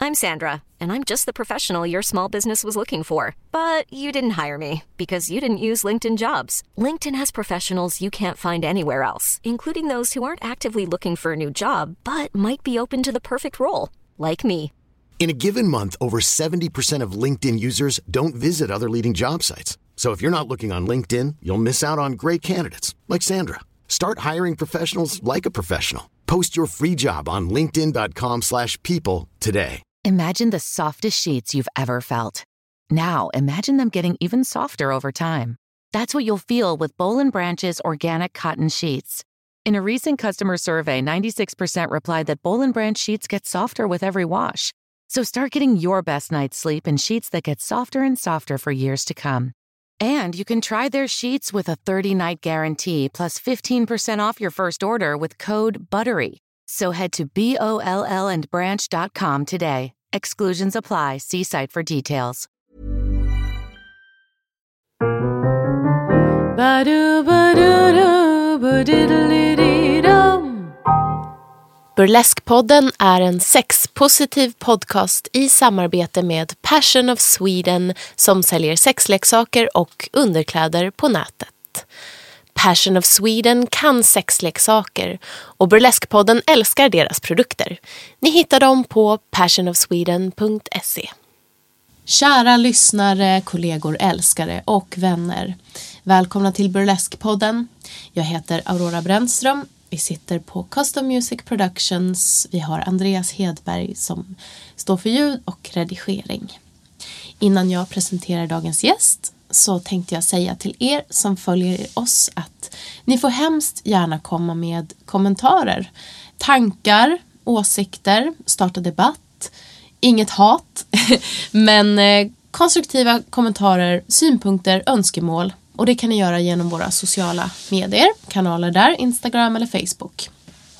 I'm Sandra, and I'm just the professional your small business was looking for. But you didn't hire me because you didn't use LinkedIn Jobs. LinkedIn has professionals you can't find anywhere else, including those who aren't actively looking for a new job, but might be open to the perfect role, like me. In a given month, over 70% of LinkedIn users don't visit other leading job sites. So if you're not looking on LinkedIn, you'll miss out on great candidates like Sandra. Start hiring professionals like a professional. Post your free job on linkedin.com/people today. Imagine the softest sheets you've ever felt. Now, imagine them getting even softer over time. That's what you'll feel with Boll & Branch's organic cotton sheets. In a recent customer survey, 96% replied that Boll & Branch sheets get softer with every wash. So start getting your best night's sleep in sheets that get softer and softer for years to come. And you can try their sheets with a 30-night guarantee plus 15% off your first order with code BUTTERY. So head to BOLLandbranch.com today. Exclusions apply. See site for details. Burleskpodden är en sexpositiv podcast i samarbete med Passion of Sweden som säljer sexleksaker och underkläder på nätet. Passion of Sweden kan sexleksaker och Burleskpodden älskar deras produkter. Ni hittar dem på passionofsweden.se. Kära lyssnare, kollegor, älskare och vänner. Välkomna till Burleskpodden. Jag heter Aurora Brännström. Vi sitter på Custom Music Productions. Vi har Andreas Hedberg som står för ljud och redigering. Innan jag presenterar dagens gäst så tänkte jag säga till er som följer oss att ni får hemskt gärna komma med kommentarer, tankar, åsikter, starta debatt, inget hat, men konstruktiva kommentarer, synpunkter, önskemål. Och det kan ni göra genom våra sociala medier, kanaler där, Instagram eller Facebook.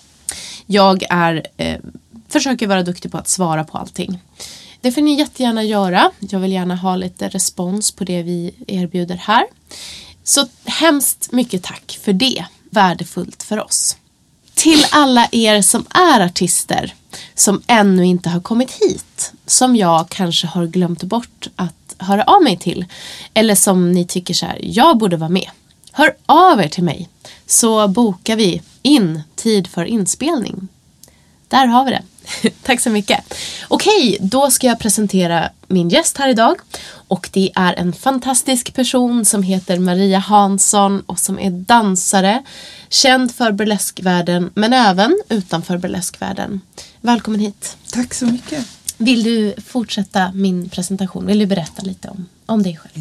Jag försöker vara duktig på att svara på allting. Det får ni jättegärna göra. Jag vill gärna ha lite respons på det vi erbjuder här. Så hemskt mycket tack för det. Värdefullt för oss. Till alla er som är artister som ännu inte har kommit hit, som jag kanske har glömt bort att höra av mig till, eller som ni tycker så här, jag borde vara med. Hör av er till mig så bokar vi in tid för inspelning. Där har vi det. Tack så mycket. Okej, då ska jag presentera min gäst här idag. Och det är en fantastisk person som heter Maria Hansson och som är dansare. Känd för burleskvärlden men även utanför burleskvärlden. Välkommen hit. Tack så mycket. Vill du fortsätta min presentation? Vill du berätta lite om dig själv?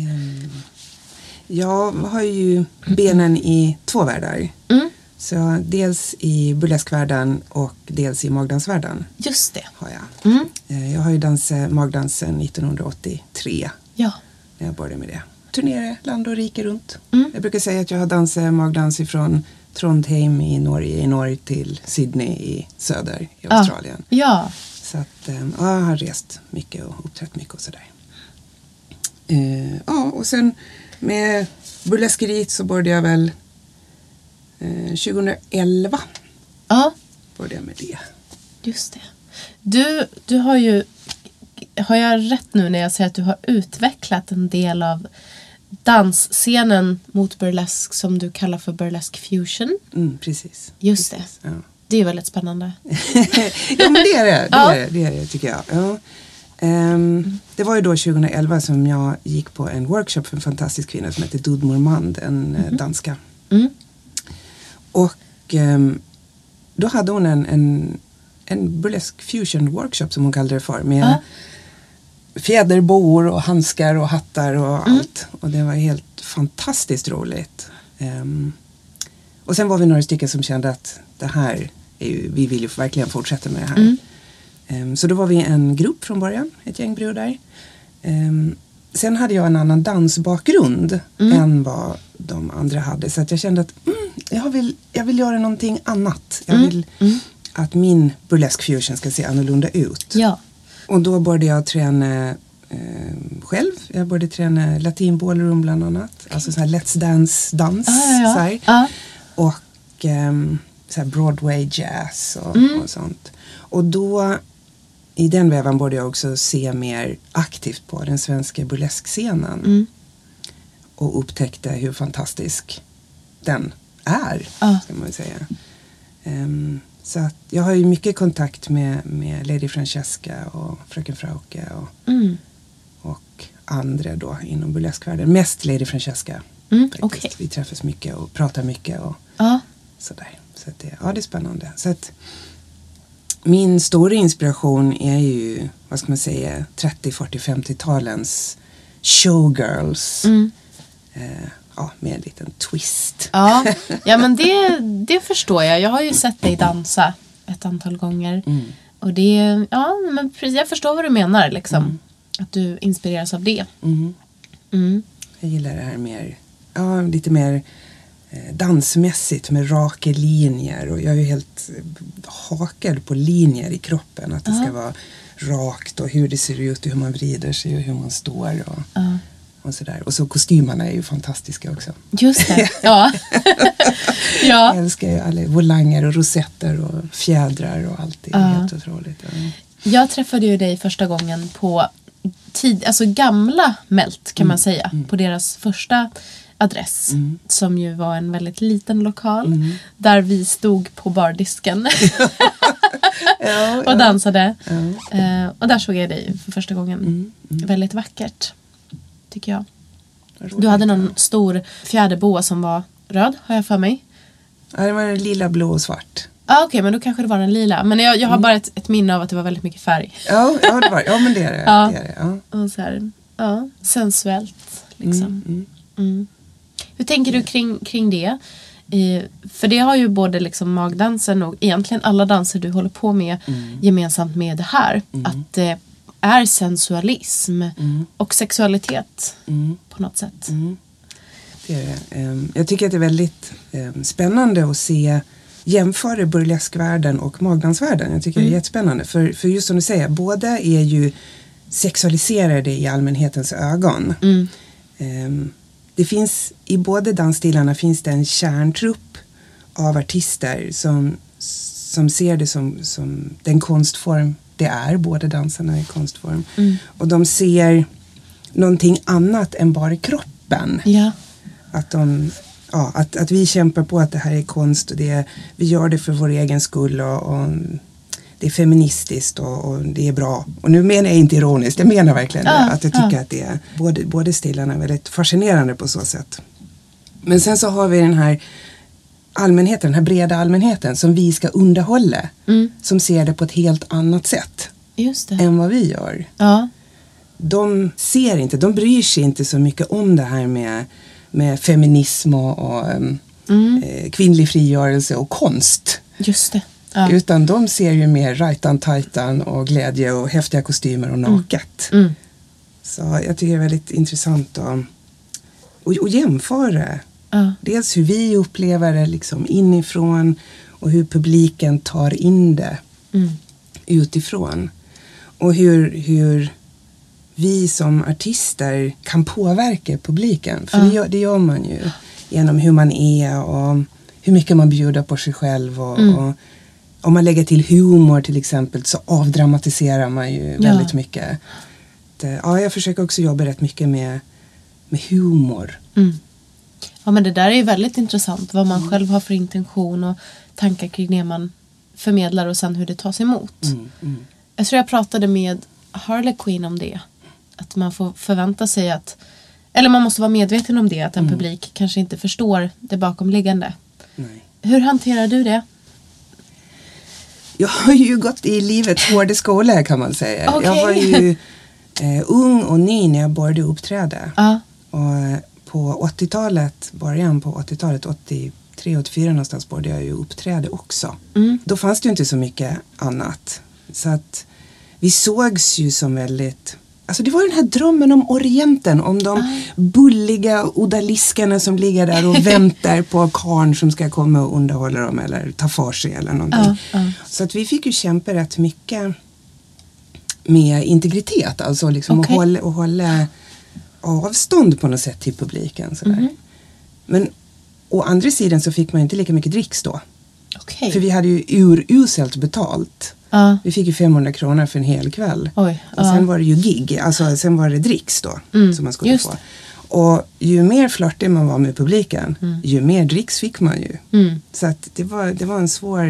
Jag har ju benen i två världar. Så dels i burleskvärlden och dels i magdansvärlden. Just det. Har jag. Jag har ju dansat magdansen 1983. Ja. När jag började med det. Turnerade land och rike runt. Jag brukar säga att jag har dansat magdans ifrån Trondheim i Norge till Sydney i söder i Australien. Ja. Så att jag har rest mycket och uppträtt mycket och sådär. Och sen med burleskeriet så började jag väl 2011. Ja. Började jag med det. Just det. Du har ju, har jag rätt nu när jag säger att du har utvecklat en del av dansscenen mot burlesk som du kallar för burlesk fusion? Precis. Just precis. det. Ja. Det är väldigt spännande. Ja, men det är det. Det är det tycker jag. Ja. Det var ju då 2011 som jag gick på en workshop för en fantastisk kvinna som heter Dud Mormand, en danska. Och då hade hon en burlesk fusion workshop som hon kallade det för, med fjäderboor och handskar och hattar och allt. Och det var helt fantastiskt roligt. Och sen var vi några stycken som kände att det här är ju, vi vill ju verkligen fortsätta med det här. Så då var vi en grupp från början, ett gäng brudar. Sen hade jag en annan dansbakgrund än vad de andra hade. Så att jag kände att jag vill göra någonting annat. Jag vill att min burlesk fusion ska se annorlunda ut. Ja. Och då började jag träna själv. Jag började träna latin ballroom bland annat. Okay. Alltså så här Let's Dance-dans. Så här. Och så här Broadway jazz och sånt. Och då i den vävan borde jag också se mer aktivt på den svenska burleskscenen. Och upptäckte hur fantastisk den är, ska man säga. Så att jag har ju mycket kontakt med Lady Francesca och Fröken Frauke och andra då inom burleskvärlden. Mest Lady Francesca. Okay. Vi träffas mycket och pratar mycket och sådär. Så att det är spännande. Så att min stora inspiration är ju, vad ska man säga, 30, 40, 50-talens showgirls. Med en liten twist. Ja, men det förstår jag. Jag har ju sett dig dansa ett antal gånger. Och det, men jag förstår vad du menar liksom. Att du inspireras av det. Jag gillar det här mer, lite mer dansmässigt med raka linjer. Och jag är ju helt hakad på linjer i kroppen. Att det ska vara rakt och hur det ser ut och hur man vrider sig och hur man står och sådär. Och så kostymerna är ju fantastiska också. Just det, ja. Jag älskar ju alla volanger och rosetter och fjädrar och allt. Det är helt otroligt. Jag träffade ju dig första gången på alltså gamla Melt kan man säga. På deras första adress. Som ju var en väldigt liten lokal. Där vi stod på bardisken. Och dansade. Och där såg jag dig för första gången. Väldigt vackert. Tycker jag. Du hade någon stor fjäderboa som var röd, har jag för mig. Ja, det var lila, blå och svart. Okej, men då kanske det var den lila. Men jag har bara ett minne av att det var väldigt mycket färg. Ja, det var. Ja, men det är det. Ja. Det är det, ja. Och så här, sensuellt liksom. Hur tänker du kring det? För det har ju både liksom magdansen och egentligen alla danser du håller på med gemensamt med det här. Att det är sensualism och sexualitet på något sätt. Det är det. Jag tycker att det är väldigt spännande att jämföra burleskvärlden och magdansvärlden. Jag tycker det är jättespännande. För just som du säger, båda är ju sexualiserade i allmänhetens ögon. Det finns, i båda dansstilarna finns det en kärntrupp av artister som ser det som den konstform det är. Båda dansarna är konstform. Och de ser någonting annat än bara kroppen. Ja. Att vi kämpar på att det här är konst och vi gör det för vår egen skull och det är feministiskt och det är bra. Och nu menar jag inte ironiskt, jag menar verkligen det. Att jag tycker att det är båda stilarna är väldigt fascinerande på så sätt. Men sen så har vi den här allmänheten, den här breda allmänheten som vi ska underhålla. Som ser det på ett helt annat sätt. Just det. Än vad vi gör. Ja. De bryr sig inte så mycket om det här med feminism och kvinnlig frigörelse och konst. Just det. Ja. Utan de ser ju mer rajtan-tajtan och glädje och häftiga kostymer och naket. Så jag tycker det är väldigt intressant att jämföra. Dels hur vi upplever det liksom inifrån och hur publiken tar in det utifrån. Och hur vi som artister kan påverka publiken. För det gör man ju genom hur man är och hur mycket man bjuder på sig själv. Och om man lägger till humor till exempel så avdramatiserar man ju väldigt mycket. Jag försöker också jobba rätt mycket med humor. Ja, men det där är ju väldigt intressant. Vad man själv har för intention och tankar kring det man förmedlar och sen hur det tas emot. Jag tror jag pratade med Harley Quinn om det. Att man får förvänta sig eller man måste vara medveten om det, att en publik kanske inte förstår det bakomliggande. Nej. Hur hanterar du det? Jag har ju gått i livets hårda skola kan man säga. Okay. Jag var ju ung och ny när jag började uppträda. Och på 80-talet, början på 80-talet, 83-84 någonstans började jag ju uppträda också. Då fanns det ju inte så mycket annat. Så att vi sågs ju som väldigt... Alltså det var den här drömmen om Orienten, om de bulliga odaliskarna som ligger där och väntar på karn som ska komma och underhålla dem eller ta för sig eller någonting. Så att vi fick ju kämpa rätt mycket med integritet, alltså liksom att hålla avstånd på något sätt till publiken. Sådär. Men å andra sidan så fick man inte lika mycket dricks då. Okej. För vi hade ju uruselt betalt. Vi fick ju 500 kronor för en hel kväll. Oj, och sen var det ju gig, alltså sen var det dricks då som man skulle få. Och ju mer flörtig man var med publiken, ju mer dricks fick man ju. Så att det var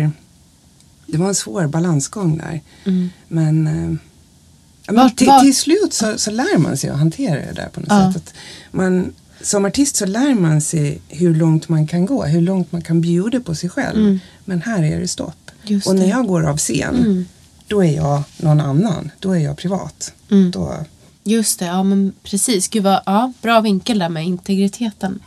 en svår balansgång där. Men till slut så lär man sig att hantera det där på något sätt. Att som artist så lär man sig hur långt man kan gå, hur långt man kan bjuda på sig själv. Men här är det stopp. Och när jag går av scen, då är jag någon annan. Då är jag privat. Då... Just det, ja men precis. Gud vad, bra vinkel där med integriteten.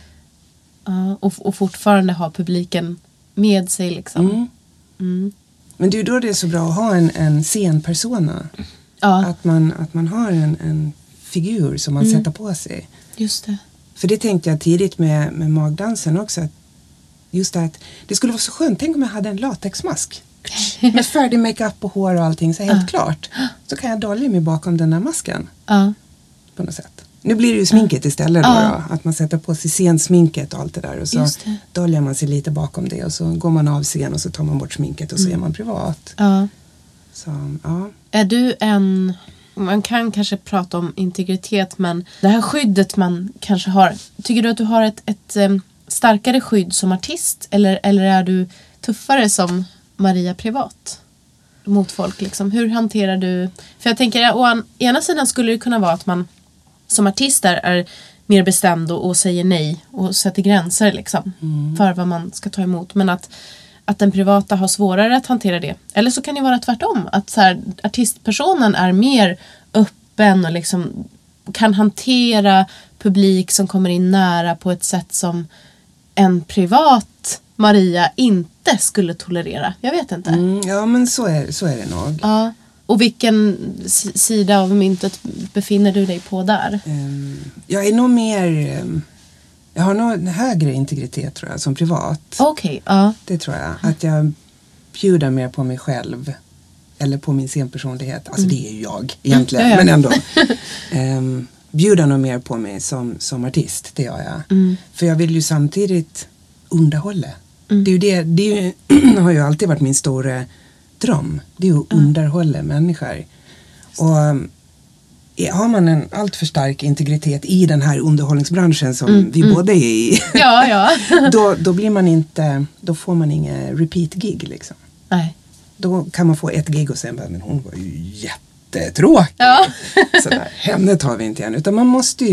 Och fortfarande ha publiken med sig liksom. Men det är ju då det är så bra att ha en scenpersona. Att man har en figur som man sätter på sig. Just det. För det tänkte jag tidigt med magdansen också. Att just det att det skulle vara så skönt. Tänk om jag hade en latexmask. Med färdig makeup och hår och allting. Så helt klart. Så kan jag dolja mig bakom den här masken. På något sätt. Nu blir det ju sminket istället då. Att man sätter på sig scensminket och allt det där. Och så doljar man sig lite bakom det. Och så går man av scen och så tar man bort sminket. Och så är man privat. Så, Är du man kan kanske prata om integritet, men det här skyddet man kanske har, tycker du att du har ett starkare skydd som artist, eller är du tuffare som Maria privat mot folk liksom? Hur hanterar du, för jag tänker å ena sidan skulle det kunna vara att man som artist är mer bestämd och säger nej och sätter gränser liksom för vad man ska ta emot, men att den privata har svårare att hantera det. Eller så kan det vara tvärtom. Att så här, artistpersonen är mer öppen och liksom kan hantera publik som kommer in nära på ett sätt som en privat Maria inte skulle tolerera. Jag vet inte. Ja, men så är det nog. Ja. Och vilken sida av myntet befinner du dig på där? Jag är nog mer... Jag har nog en högre integritet tror jag som privat. Okej, Det tror jag. Att jag bjuder mer på mig själv. Eller på min scenpersonlighet. Alltså det är ju jag egentligen. Men ändå. Bjuder nog mer på mig som artist. Det gör jag. För jag vill ju samtidigt underhålla. Det har ju alltid varit min stora dröm. Det är att underhålla människor. Och... har man en allt för stark integritet i den här underhållningsbranschen som vi båda är i, då blir man inte, då får man inga repeat gig liksom. Nej. Då kan man få ett gig och sen bara, men hon var ju jättetråkig. Sådär, henne tar vi inte igen. Utan man måste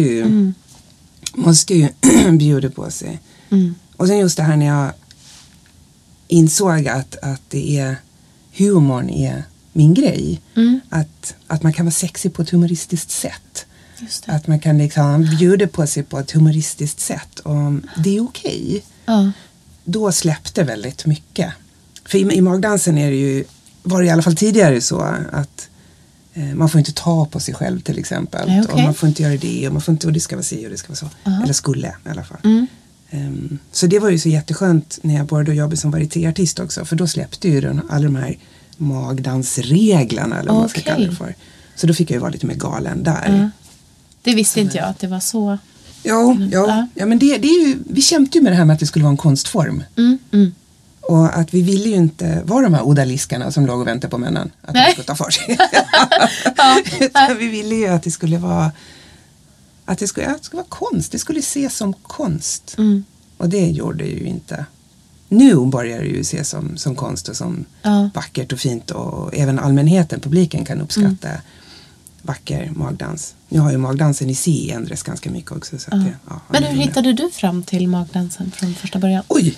ju bjuda på sig. Och sen just det här när jag insåg att det är humorn är min grej. Att man kan vara sexig på ett humoristiskt sätt. Just det. Att man kan liksom bjuda på sig på ett humoristiskt sätt. Och det är okej. Då släppte väldigt mycket. För i magdansen var det i alla fall tidigare så att man får inte ta på sig själv till exempel. Okay. Och man får inte göra det. Och man får inte, och det ska vara si och det ska vara så. Eller skulle i alla fall. Så det var ju så jätteskönt när jag började jobba som varietéartist också. För då släppte ju alla de här magdansreglerna eller vad man ska kalla det för. Så då fick jag ju vara lite mer galen där. Det visste inte jag att det var så. Ja, men det är ju, vi kämpade ju med det här med att det skulle vara en konstform. Och att vi ville ju inte vara de här odaliskarna som låg och väntade på männen. Att de skulle ta för sig. Utan vi ville ju att det skulle vara vara konst. Det skulle ses som konst. Och det gjorde det ju inte. Nu börjar det ju ses som konst och som vackert och fint. Och även allmänheten, publiken kan uppskatta vacker magdans. Nu har ju magdansen i sig ändrats ganska mycket också. Så att men hur hittade du fram till magdansen från första början? Oj!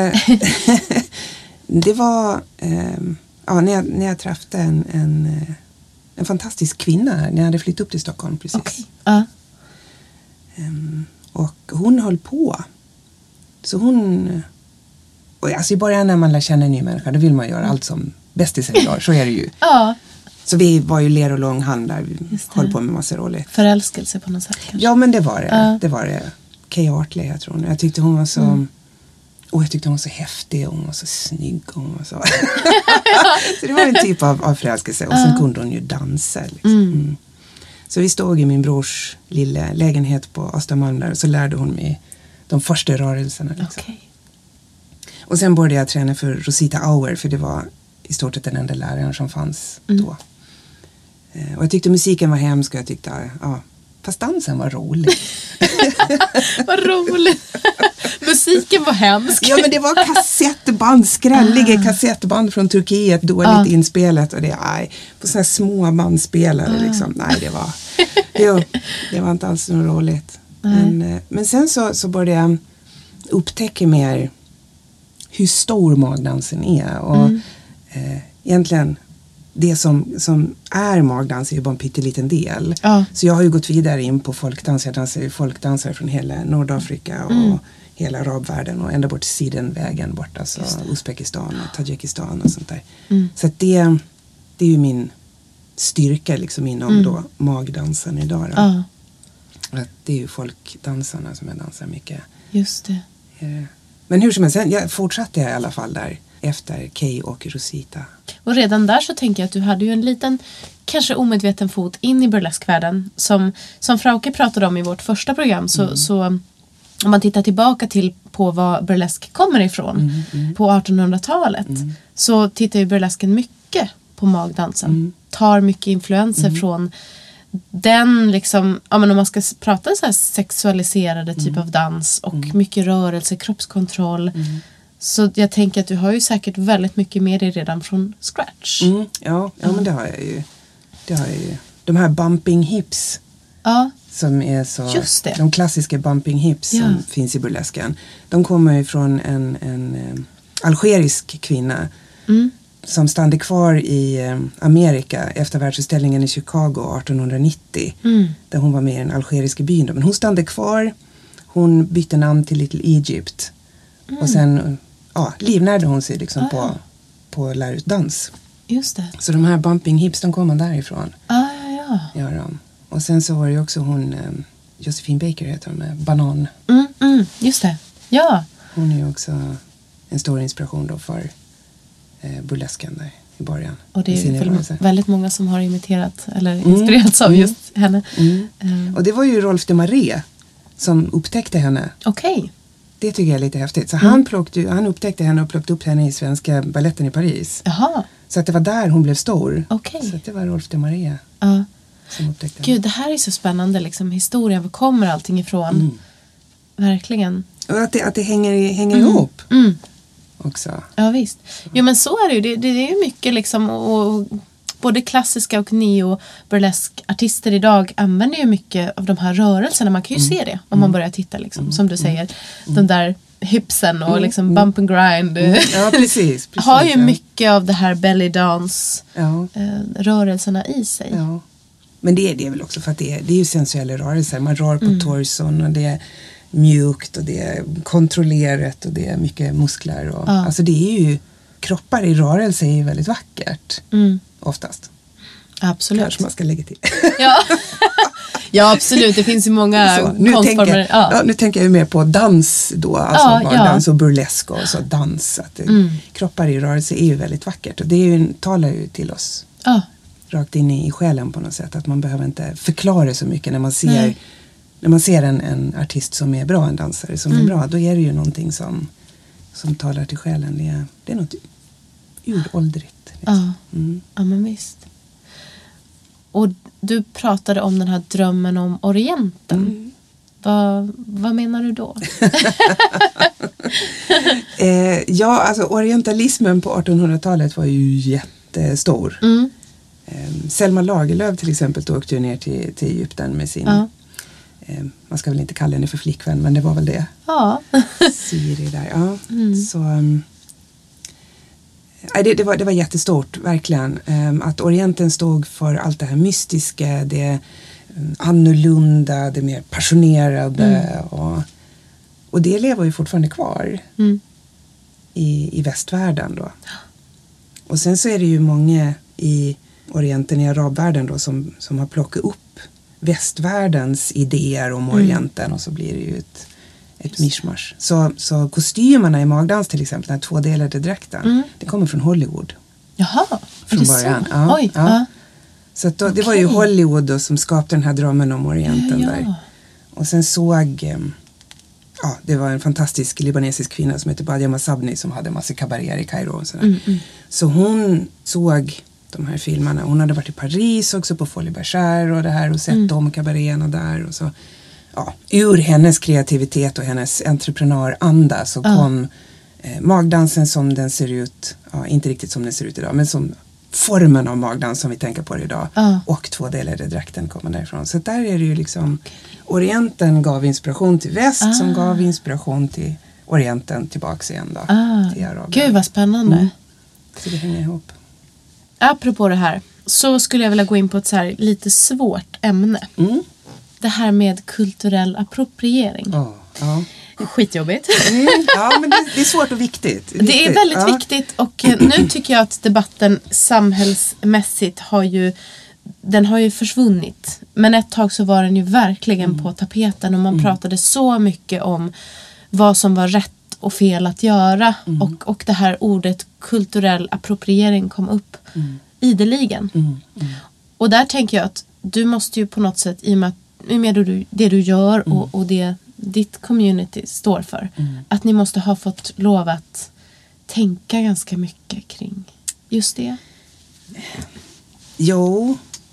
Det var när jag träffade en fantastisk kvinna här. När jag hade flyttat upp till Stockholm precis. Okay. Och hon höll på. Så hon... Och alltså i början när man lär känna en ny människa, då vill man göra allt som bästisen gör. Så är det ju. Så vi var ju ler och långhalm där. Vi höll på med massa roligt. Förälskelse på något sätt kanske. Ja, men det var det. Det var det. Kay Artley, jag tror. Jag tyckte hon var så... Och jag tyckte hon var så häftig. Och hon var så snygg. Och hon var så... Så det var en typ av förälskelse. Och sen kunde hon ju dansa. Liksom. Så vi stod i min brors lilla lägenhet på Östermalm där. Och så lärde hon mig de första rörelserna. Liksom. Okay. Och sen började jag träna för Rosita Auer, för det var i stort sett den enda läraren som fanns då. Och jag tyckte musiken var hemsk och jag tyckte, fast dansen var rolig. Vad roligt. Musiken var hemsk. Ja, men det var kassettband, skrälliga kassettband från Turkiet, dåligt inspelat, och det på såna här små bandspelare liksom. Nej, det var inte alls så roligt. Men sen så började jag upptäcka mer hur stor magdansen är, och egentligen det som är magdans är ju bara en pytteliten del. Så jag har ju gått vidare in på folkdans. Jag dansar ju folkdansare från hela Nordafrika och hela arabvärlden och ända bort till Sidenvägen bort, alltså Uzbekistan och Tadzjikistan och sånt där. Så att det är ju min styrka liksom inom då magdansen idag då. Att det är ju folkdansarna som jag dansar mycket. Just det. Men hur som helst, jag fortsatte i alla fall där efter Kay och Rosita. Och redan där så tänker jag att du hade ju en liten, kanske omedveten fot in i burleskvärlden. Som Frauke pratade om i vårt första program, så om man tittar tillbaka på var burlesk kommer ifrån på 1800-talet, så tittar ju burlesken mycket på magdansen. Tar mycket influenser från den liksom, men om man ska prata så här sexualiserade typ av dans och mycket rörelse, kroppskontroll. Så jag tänker att du har ju säkert väldigt mycket med dig redan från scratch. Ja, men det har jag ju. De här bumping hips. Som är så, just det. De klassiska bumping hips som finns i burlesken. De kommer ju från en algerisk kvinna som stannade kvar i Amerika efter världsutställningen i Chicago 1890. Där hon var med i den algeriska byn. Men hon stannade kvar. Hon bytte namn till Little Egypt. Och sen livnärde hon sig liksom på att lära ut dans. Just det. Så de här bumping hips, de kommer därifrån. Gör de. Och sen så var det ju också hon, Josephine Baker heter hon, med Banan. Just det. Ja. Hon är ju också en stor inspiration då för burlesken där i början. Och det är väldigt många som har imiterat eller inspirerats av just henne. Och det var ju Rolf de Marais som upptäckte henne. Okej. Det tycker jag är lite häftigt. Så han upptäckte henne och plockade upp henne i svenska balletten i Paris. Jaha. Så att det var där hon blev stor. Okej. Så att det var Rolf de Marais som upptäckte henne. Gud, det här är så spännande liksom, historien. Var kommer allting ifrån? Verkligen. Och att det hänger ihop. Också. Ja, visst. Jo, men så är det ju. Det är ju mycket liksom, och både klassiska och neo-burlesk-artister idag använder ju mycket av de här rörelserna. Man kan ju se det om man börjar titta liksom, som du säger. De där hipsen och liksom bump and grind. Ja, precis. Har ju mycket av det här belly dance rörelserna i sig. Ja. Men det är väl också för att det är ju sensuella rörelser. Man rör på torson och det är mjukt och det är kontrollerat och det är mycket muskler. Och, alltså det är ju, kroppar i rörelse är ju väldigt vackert. Oftast. Absolut. Kanske man ska lägga till. Ja, absolut. Det finns ju många konstformer. Nu tänker jag ju mer på dans då. Alltså dans och burlesk och så dans. Att kroppar i rörelse är ju väldigt vackert. Och det talar ju till oss. Rakt in i själen på något sätt. Att man behöver inte förklara så mycket när man ser... När man ser en artist som är bra, en dansare som är bra, då är det ju någonting som talar till själen. Det är något uråldrigt. Liksom. Ja, men visst. Och du pratade om den här drömmen om Orienten. Vad menar du då? Alltså orientalismen på 1800-talet var ju jättestor. Selma Lagerlöf till exempel åkte ju ner till Egypten med sin... man ska väl inte kalla henne för flickvän, men det var väl det. Siri där, Så det var jättestort, verkligen. Att Orienten stod för allt det här mystiska, det annorlunda, det mer passionerade. Och det lever ju fortfarande kvar i västvärlden då. Och sen så är det ju många i Orienten, i arabvärlden då, som har plockat upp västvärldens idéer om Orienten, och så blir det ju ett mischmasch. Så kostymerna i magdans till exempel, den här tvådelade dräkten, det kommer från Hollywood. Jaha, från början. Så att det var ju Hollywood då som skapade den här drömmen om Orienten där. Och sen såg det var en fantastisk libanesisk kvinna som heter Badia Masabni som hade massa kabaréer i Kairo och sådär. Så hon såg de här filmerna. Hon hade varit i Paris också på Folie Bergère och det här och sett de kabaréerna där och så. Ja, ur hennes kreativitet och hennes entreprenöranda så kom magdansen som den ser ut, inte riktigt som den ser ut idag, men som formen av magdans som vi tänker på det idag. Och tvådelade drakten kommer därifrån. Så där är det ju liksom, Orienten gav inspiration till väst som gav inspiration till Orienten tillbaks igen då. Till Arabien. Gud vad spännande. Så det hänger ihop. Apropå det här så skulle jag vilja gå in på ett så här lite svårt ämne. Det här med kulturell appropriering. Skitjobbigt. Ja, men det är svårt och viktigt. Det är väldigt viktigt och nu tycker jag att debatten samhällsmässigt har ju försvunnit. Men ett tag så var den ju verkligen på tapeten och man pratade så mycket om vad som var rätt och fel att göra. Och det här ordet kulturell appropriering kom upp ideligen. Och där tänker jag att du måste ju på något sätt, i och med det du gör och det ditt community står för, att ni måste ha fått lov att tänka ganska mycket kring just det. Jo.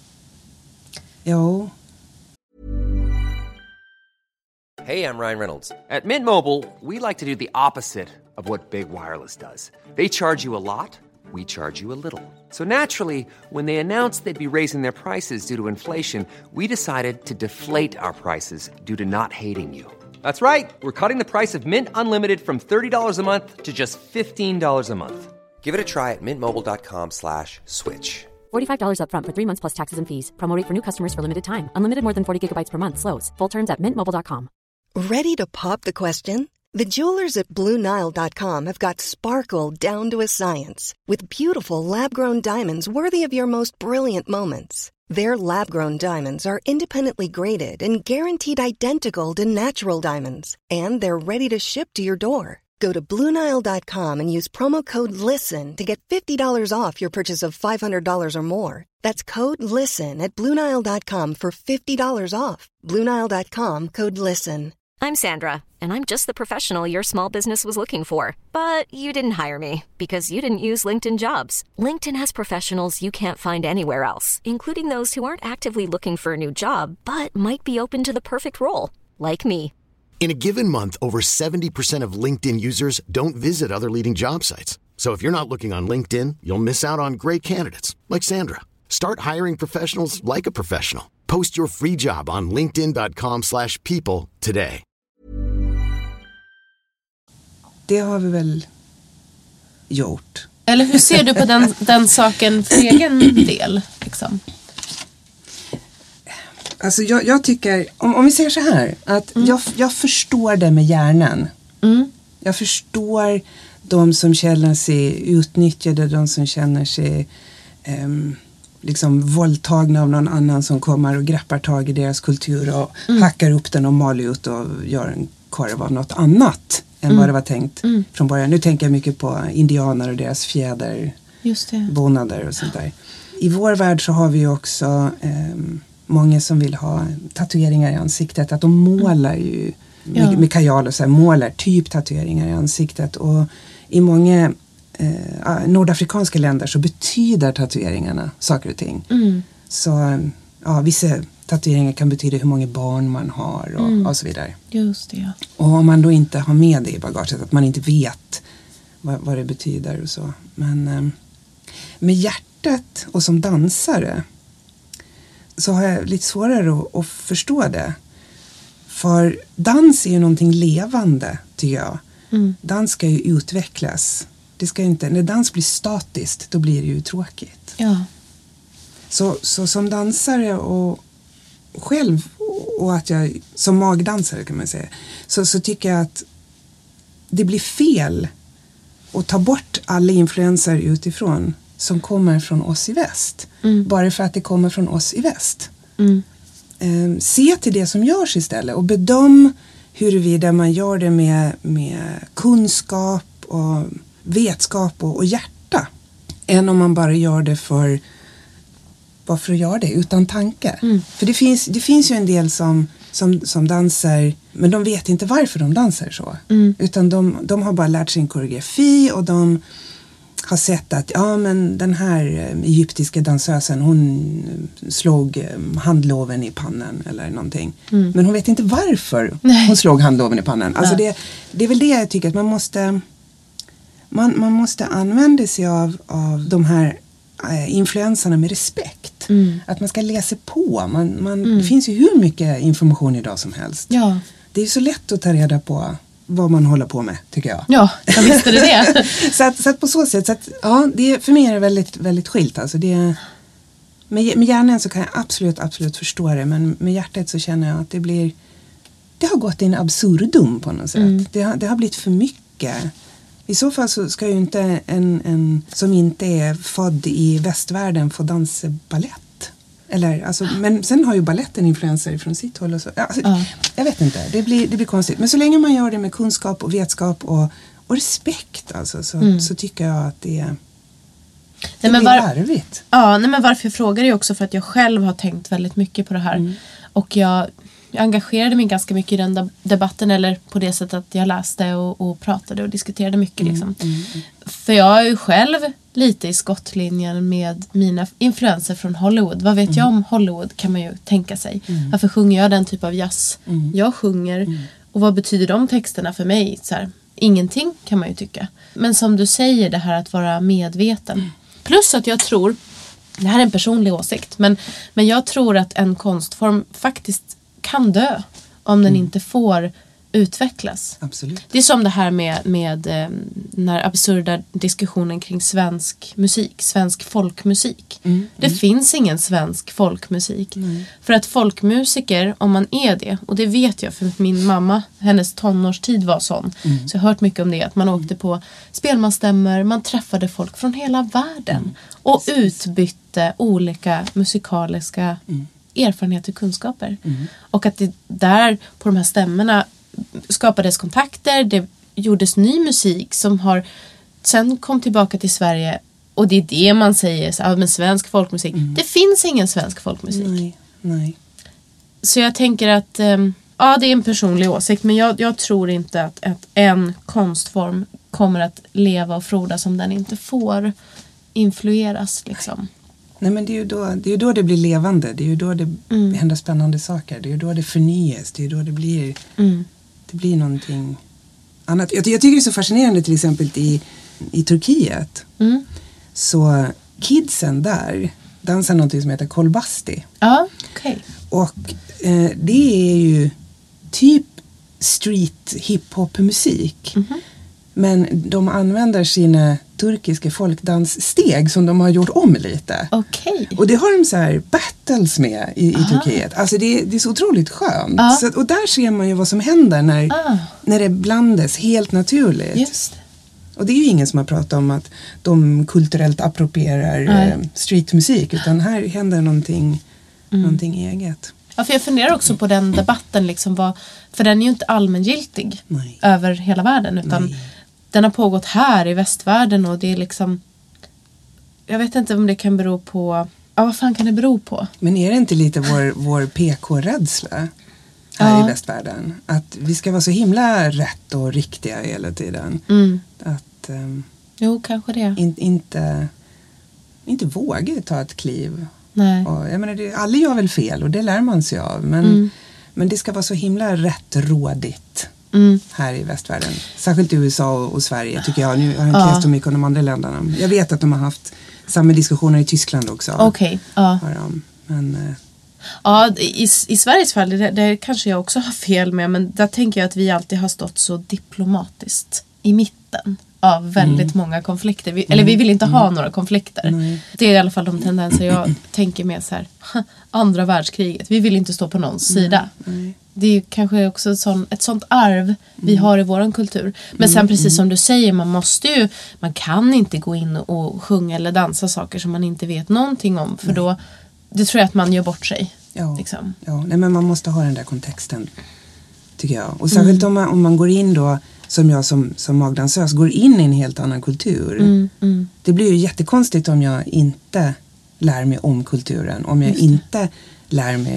Hey, I'm Ryan Reynolds. At Mint Mobile, we like to do the opposite of what Big Wireless does. They charge you a lot, we charge you a little. So naturally, when they announced they'd be raising their prices due to inflation, we decided to deflate our prices due to not hating you. That's right. We're cutting the price of Mint Unlimited from $30 a month to just $15 a month. Give it a try at mintmobile.com/switch. $45 up front for 3 months plus taxes and fees. Promo rate for new customers for limited time. Unlimited more than 40 gigabytes per month. Slows full terms at mintmobile.com. Ready to pop the question? The jewelers at BlueNile.com have got sparkle down to a science with beautiful lab-grown diamonds worthy of your most brilliant moments. Their lab-grown diamonds are independently graded and guaranteed identical to natural diamonds. And they're ready to ship to your door. Go to BlueNile.com and use promo code LISTEN to get $50 off your purchase of $500 or more. That's code LISTEN at BlueNile.com for $50 off. BlueNile.com, code LISTEN. I'm Sandra, and I'm just the professional your small business was looking for. But you didn't hire me because you didn't use LinkedIn Jobs. LinkedIn has professionals you can't find anywhere else, including those who aren't actively looking for a new job, but might be open to the perfect role, like me. In a given month, over 70% of LinkedIn users don't visit other leading job sites. So if you're not looking on LinkedIn, you'll miss out on great candidates like Sandra. Start hiring professionals like a professional. Post your free job on linkedin.com/people today. Det har vi väl gjort. Eller hur ser du på den saken för egen del? Liksom? Alltså jag tycker, om vi säger så här, att jag förstår det med hjärnan. Jag förstår de som känner sig utnyttjade, de som känner sig liksom våldtagna av någon annan som kommer och greppar tag i deras kultur och hackar upp den och maler ut och gör en korv av något annat än vad det var tänkt från början. Nu tänker jag mycket på indianer och deras fjäderbonader och sånt där. I vår värld så har vi ju också många som vill ha tatueringar i ansiktet. Att de målar ju med kajal och så här, målar typ tatueringar i ansiktet. Och i många nordafrikanska länder så betyder tatueringarna saker och ting. Så vissa tatueringar kan betyda hur många barn man har och så vidare. Just det, ja. Och om man då inte har med det i bagaget, att man inte vet vad det betyder och så. Men med hjärtat och som dansare så har jag lite svårare att förstå det. För dans är ju någonting levande, tycker jag. Dans ska ju utvecklas. Det ska inte, när dans blir statiskt, då blir det ju tråkigt. Ja. Så som dansare och själv, och att jag som magdansare kan man säga, så tycker jag att det blir fel att ta bort alla influenser utifrån som kommer från oss i väst. Bara för att det kommer från oss i väst. Se till det som görs istället och bedöm huruvida man gör det med kunskap och vetskap och hjärta, än om man bara gör det för att göra det utan tanke. För det finns ju en del som dansar Men de vet inte varför de dansar så. Utan de har bara lärt sig en koreografi och de har sett att men den här egyptiska dansösen, hon slog handloven i pannan eller någonting. Men hon vet inte varför hon slog handloven i pannan. Alltså det är väl det jag tycker, att man måste använda sig av de här influenserna med respekt. Att man ska läsa på. Det finns ju hur mycket information idag som helst. Ja. Det är så lätt att ta reda på vad man håller på med, tycker jag. Ja, jag visste det. så att på så sätt, för mig är det väldigt, väldigt skilt. Alltså med hjärnan så kan jag absolut förstå det, men med hjärtat så känner jag att det har gått in absurdum på något sätt. Det har blivit för mycket. I så fall så ska ju inte en som inte är född i västvärlden få dansa ballett. Eller, alltså, men sen har ju balletten influenser från sitt håll och så. Jag vet inte, det blir konstigt. Men så länge man gör det med kunskap och vetskap och respekt alltså, så tycker jag att det blir larvigt. Ja, men varför jag frågar är också för att jag själv har tänkt väldigt mycket på det här. Och jag engagerade mig ganska mycket i den debatten, eller på det sättet att jag läste och pratade och diskuterade mycket liksom. För jag är ju själv lite i skottlinjen med mina influenser från Hollywood. Vad vet jag om Hollywood, kan man ju tänka sig. Varför sjunger jag den typ av jazz jag sjunger? Och vad betyder de texterna för mig? Så här, ingenting, kan man ju tycka. Men som du säger, det här att vara medveten. Plus att jag tror, det här är en personlig åsikt, men jag tror att en konstform faktiskt kan dö om den inte får utvecklas. Absolut. Det är som det här med den här absurda diskussionen kring svensk musik, svensk folkmusik. Det finns ingen svensk folkmusik. För att folkmusiker, om man är det, och det vet jag för min mamma, hennes tonårstid var sån. Så jag har hört mycket om det, att man åkte på spelmansstämmor, man träffade folk från hela världen och utbytte olika musikaliska erfarenheter och kunskaper. Och att det där på de här stämmorna skapades kontakter, det gjordes ny musik som sen kom tillbaka till Sverige, och det är det man säger så, men svensk folkmusik. Det finns ingen svensk folkmusik. Nej. Så jag tänker att det är en personlig åsikt, men jag tror inte att en konstform kommer att leva och frodas om den inte får influeras liksom. Nej, men det är ju då det blir levande. Det är ju då det händer spännande saker. Det är ju då det förnyas. Det är ju då det blir någonting annat. Jag tycker det är så fascinerande, till exempel i Turkiet. Så kidsen där dansar någonting som heter kolbasti. Ja, okej. Och det är ju typ street hiphop-musik. Men de använder sina turkiska folkdanssteg som de har gjort om lite. Okej. Och det har de så här battles med i Turkiet. Alltså det är så otroligt skönt. Och där ser man ju vad som händer när det blandas helt naturligt. Just. Och det är ju ingen som har pratat om att de kulturellt approprierar streetmusik, utan här händer någonting eget. Ja, för jag funderar också på den debatten liksom, för den är ju inte allmängiltig över hela världen, utan den har pågått här i västvärlden, och det är liksom, jag vet inte om det kan bero på, vad fan kan det bero på? Men är det inte lite vår PK-rädsla här i västvärlden? Att vi ska vara så himla rätt och riktiga hela tiden. Att jo, kanske det. Inte våga ta ett kliv. Nej. Och, jag menar, alla gör väl fel, och det lär man sig av. Men det ska vara så himla rätt rådigt här i västvärlden. Särskilt i USA och Sverige, tycker jag. Nu har jag inte läst så mycket om de andra länderna. Jag vet att de har haft samma diskussioner i Tyskland också. Okej, ja. Men ja, i Sveriges fall, det kanske jag också har fel med, men där tänker jag att vi alltid har stått så diplomatiskt i mitten av väldigt många konflikter. Vi vill inte ha några konflikter. Nej. Det är i alla fall de tendenser jag tänker med så här, andra världskriget. Vi vill inte stå på någons sida. Nej. Det är kanske också ett sånt arv vi har i våran kultur. Men sen precis som du säger, man kan inte gå in och sjunga eller dansa saker som man inte vet någonting om. För då, det tror jag att man gör bort sig. Ja, liksom. Nej, men man måste ha den där kontexten, tycker jag. Och särskilt om man går in då, som jag som magdansös går in i en helt annan kultur. Det blir ju jättekonstigt om jag inte lär mig om kulturen. Om jag inte lär mig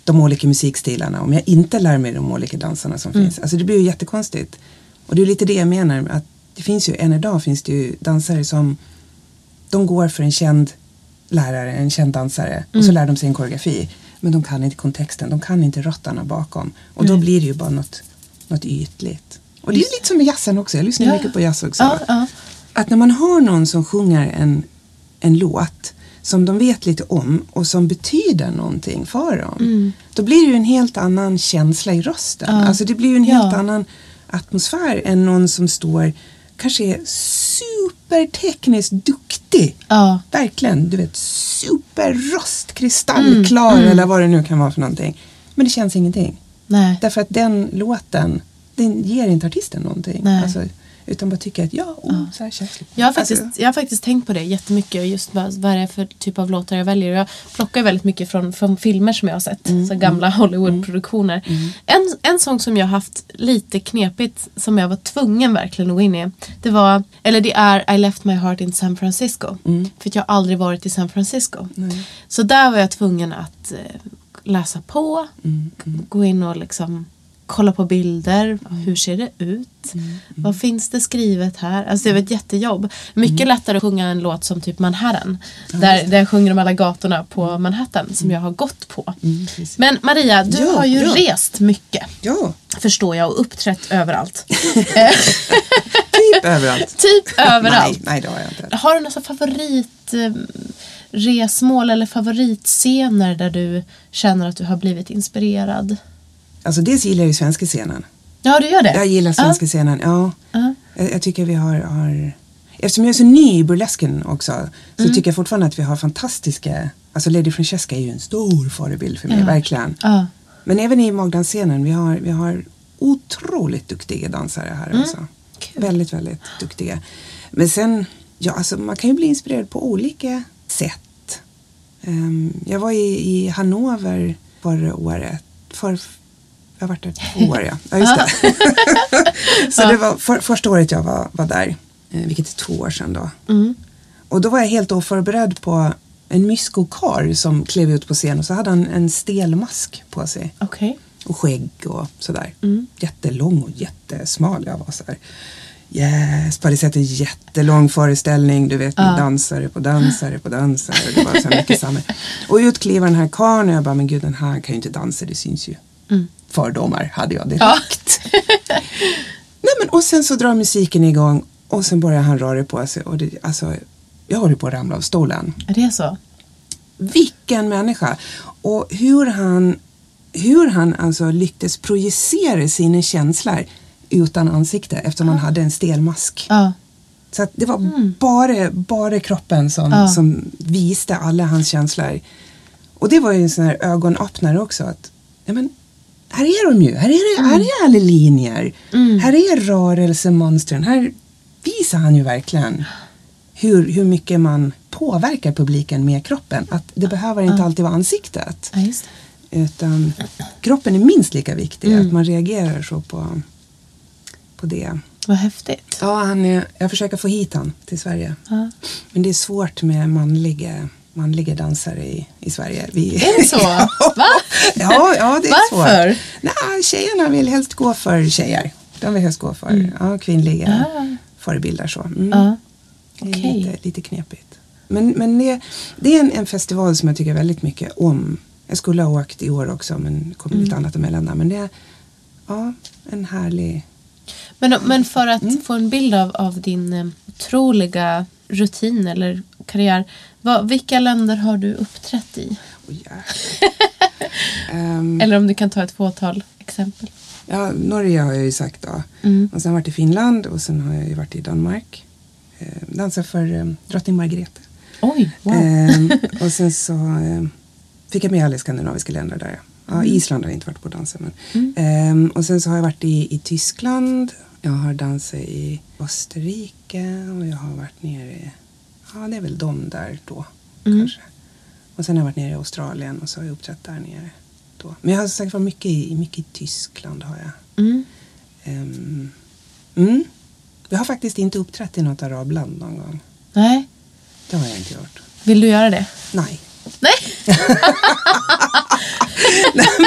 de olika musikstilarna om jag inte lär mig de olika dansarna som finns. Alltså det blir ju jättekonstigt. Och det är lite det jag menar, att det finns ju, än idag finns det ju dansare som de går för en känd lärare, en känd dansare och så lär de sig en koreografi. Men de kan inte kontexten, de kan inte rötterna bakom. Och då blir det ju bara något ytligt. Och det är lite som med jazzen också, jag lyssnar mycket på jazz också. Att när man har någon som sjunger en låt som de vet lite om och som betyder någonting för dem, då blir det ju en helt annan känsla i rösten. Alltså det blir ju en helt annan atmosfär än någon som står, kanske är supertekniskt duktig. Verkligen, du vet, superröst, kristallklar eller vad det nu kan vara för någonting. Men det känns ingenting. Nej. Därför att den låten, den ger inte artisten någonting. Alltså, utan bara tycker att så här känns det. Jag har faktiskt tänkt på det jättemycket. Just vad är det för typ av låtar jag väljer. Jag plockar väldigt mycket från filmer som jag har sett. Så gamla Hollywood-produktioner. En sång som jag har haft lite knepigt, som jag var tvungen verkligen att gå in i. Det är I Left My Heart in San Francisco. För att jag har aldrig varit i San Francisco. Så där var jag tvungen att läsa på. Gå in och liksom kolla på bilder. Hur ser det ut? Vad finns det skrivet här? Alltså det var ett jättejobb. Mycket lättare att sjunga en låt som typ Manhattan. Där jag sjunger om alla gatorna på Manhattan. Som jag har gått på. Men Maria, du har ju rest mycket. Förstår jag, och uppträtt överallt. Typ överallt. Typ överallt. Nej, det har jag inte. Har du några favoritresmål eller favoritscener där du känner att du har blivit inspirerad? Alltså dels gillar jag ju svenska scenen. Ja, du gör det? Jag gillar svenska scenen, ja. Jag tycker vi har... Eftersom jag är så ny i burlesken också, så tycker jag fortfarande att vi har fantastiska... Alltså Lady Francesca är ju en stor förebild för mig, verkligen. Men även i Magdalenscenen, vi har otroligt duktiga dansare här också. Kul. Väldigt, väldigt duktiga. Men sen, alltså man kan ju bli inspirerad på olika sätt. Jag var i Hannover förra året. Jag har varit där 2 år, ja just det. Så det var första året jag var där, vilket är 2 år sedan då. Och då var jag helt oförberedd på en myskokar som klev ut på scen, och så hade han en stelmask på sig. Och skägg och sådär. Jättelång och jättesmal. Jag var så här, yes, hade sett en jättelång föreställning, du vet, med dansare på dansare på dansare. Det var så mycket samma. Och ut kliver den här karln och jag bara, men gud, den här kan ju inte dansa, det syns ju. Fördomar hade jag direkt. Nej, men och sen så drar musiken igång och sen börjar han röra på sig, och jag håller på att ramla av stolen. Är det så? Vilken människa. Och hur han alltså lyckades projicera sina känslor utan ansikte, eftersom han hade en stelmask. Så att det var bara kroppen som visade alla hans känslor. Och det var ju en sån här ögonöppnare också, att ja, men här är de ju. Här är alla linjer. Här är rörelsemönstren. Här visar han ju verkligen hur mycket man påverkar publiken med kroppen. Att det behöver inte alltid vara ansiktet. Just det. Utan kroppen är minst lika viktig. Att man reagerar så på det. Vad häftigt. Ja, jag försöker få hit han till Sverige. Men det är svårt med manliga dansare i Sverige. Är det så? Va? Ja, det är Varför? svårt. Nej, tjejerna vill helst gå för tjejer. De vill helst gå för kvinnliga förebilder så. Okay. Det är lite knepigt. Men det är en festival som jag tycker väldigt mycket om. Jag skulle ha åkt i år också, men det kommer lite annat emellan där. Men det är en härlig... Men för att få en bild av din otroliga rutin eller karriär, vilka länder har du uppträtt i? Eller om du kan ta ett fåtal exempel. Ja, Norge har jag ju sagt då. Och sen har jag varit i Finland, och sen har jag ju varit i Danmark. Dansat för drottning Margrethe. Oj, wow. Och sen så fick jag med alla skandinaviska länder där. Ja, Island har jag inte varit på dansen. Men. Och sen så har jag varit i Tyskland. Jag har dansat i Österrike. Och jag har varit nere i... Ja, det är väl de där då. Kanske. Och sen har jag varit nere i Australien. Och så har jag uppträtt där nere då. Men jag har sagt var mycket i Tyskland har jag. Jag har faktiskt inte uppträtt i något arabland någon gång. Nej. Det har jag inte gjort. Vill du göra det? Nej. Nej. Nej,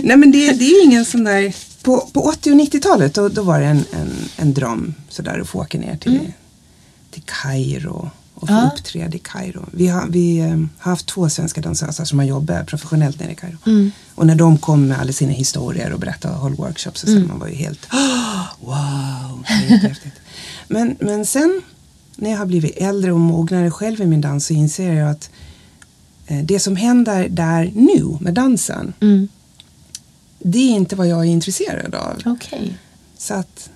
Nej, men det är ju ingen sån där... På 80- och 90-talet då var det en dröm sådär att få åka ner till Kairo och få uppträda i Kairo. Vi har haft 2 svenska dansöser som har jobbat professionellt nere i Kairo. Och när de kom med alla sina historier och berättade och höll workshops så man var ju helt wow, det är jättehäftigt. Men sen när jag har blivit äldre och mognare själv i min dans så inser jag att det som händer där nu med dansen det är inte vad jag är intresserad av. Okej. Så att,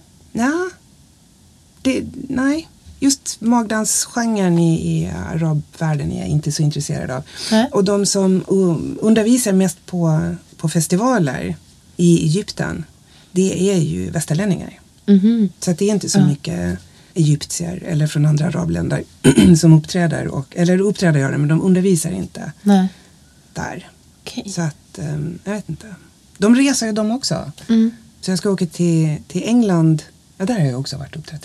nej. Just magdansgenren i arabvärlden är jag inte så intresserad av. Och de som undervisar mest på festivaler i Egypten, det är ju västerlänningar. Så att det är inte så mycket egyptier eller från andra arabländer som uppträder. Eller uppträder gör det, men de undervisar inte där. Okay. Så att, jag vet inte. De reser ju de också. Så jag ska åka till England. Ja, där har jag också varit uppträtt.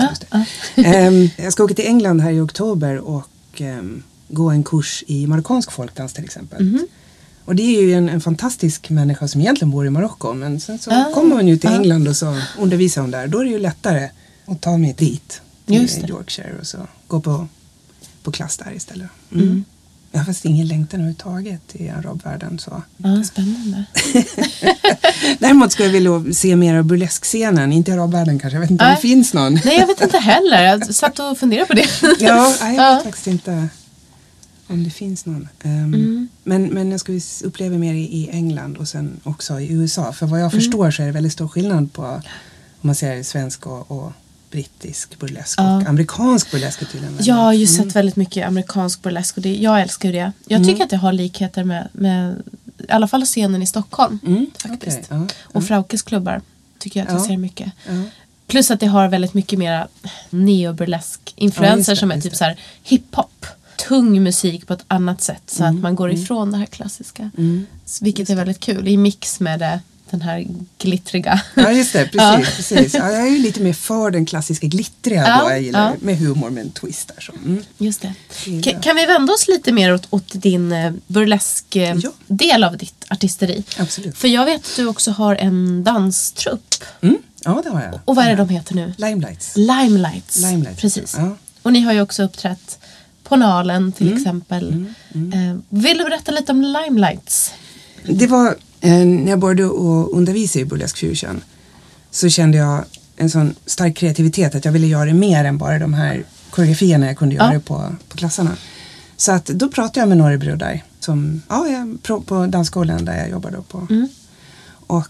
Jag ska åka till England här i oktober och gå en kurs i marockansk folkdans till exempel. Och det är ju en fantastisk människa som egentligen bor i Marocko. Men sen så kommer hon ju till England och så undervisar hon där. Då är det ju lättare att ta mig dit till Yorkshire och så gå på klass där istället. Jag har faktiskt ingen längtan överhuvudtaget i arabvärlden. Så. Ja, spännande. Däremot skulle jag vilja se mer av burleskscenen. Inte i arabvärlden kanske. Jag vet inte om det finns någon. Nej, jag vet inte heller. Jag satt och funderade på det. Jag vet faktiskt inte om det finns någon. Men jag skulle uppleva mer i England och sen också i USA. För vad jag förstår så är det väldigt stor skillnad på om man ser svensk och brittisk burlesk och amerikansk burlesk till och med. Jag har ju sett väldigt mycket amerikansk burlesk och jag älskar ju det. Jag tycker att det har likheter med i alla fall scenen i Stockholm faktiskt. Okay, och Fraukes klubbar tycker jag att jag ser mycket. Plus att det har väldigt mycket mera neoburlesk influenser som är typ så här hiphop. Tung musik på ett annat sätt så att man går ifrån det här klassiska. Vilket är väldigt kul i mix med den här glittriga. Ja, just det, precis. Ja, jag är ju lite mer för den klassiska glittriga då. Jag gillar med humor med en twist där. Så. Just det. Kan vi vända oss lite mer åt din burlesk del av ditt artisteri? Absolut. För jag vet att du också har en danstrupp. Ja, det har jag. Och vad är det de heter nu? Limelights. Precis. Ja. Och ni har ju också uppträtt på Nalen till exempel. Vill du berätta lite om Limelights? Det var när jag började att undervisa i burlesk fusion så kände jag en sån stark kreativitet att jag ville göra mer än bara de här koreografierna jag kunde göra på klasserna. Så att då pratade jag med några brudar som på dansskolan där jag jobbade på. Och